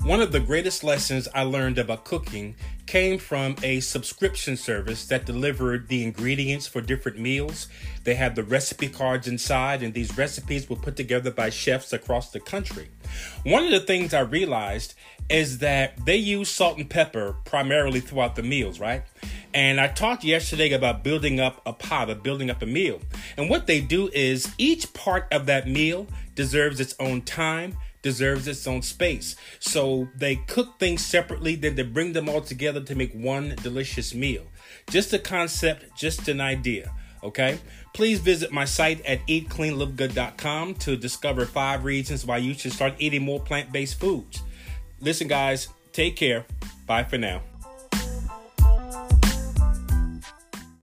One of the greatest lessons I learned about cooking came from a subscription service that delivered the ingredients for different meals. They had the recipe cards inside, and these recipes were put together by chefs across the country. One of the things I realized is that they use salt and pepper primarily throughout the meals, right? And I talked yesterday about building up a pot, or building up a meal. And what they do is each part of that meal deserves its own time, deserves its own space. So they cook things separately, then they bring them all together to make one delicious meal. Just a concept, just an idea, okay? Please visit my site at eatcleanlivegood.com to discover 5 reasons why you should start eating more plant-based foods. Listen, guys, take care. Bye for now.